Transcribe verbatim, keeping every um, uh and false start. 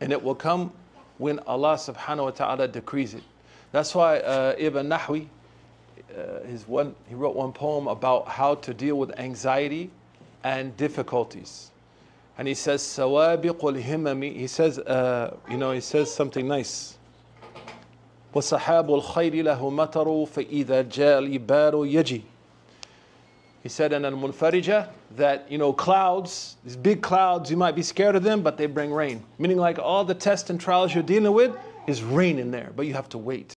And it will come when Allah subhanahu wa ta'ala decrees it. That's why uh, Ibn Nahwi, uh, his one, he wrote one poem about how to deal with anxiety and difficulties. And he says, سَوَابِقُ الْهِمَمِ He says, uh, you know, he says something nice. وَصَحَابُ الْخَيْرِ لَهُ مَطَرُ فَإِذَا جَاءَ الْإِبَارُ يَجِي He said in Al-Munfarija that, you know, clouds, these big clouds, you might be scared of them, but they bring rain. Meaning like all the tests and trials you're dealing with is rain in there, but you have to wait.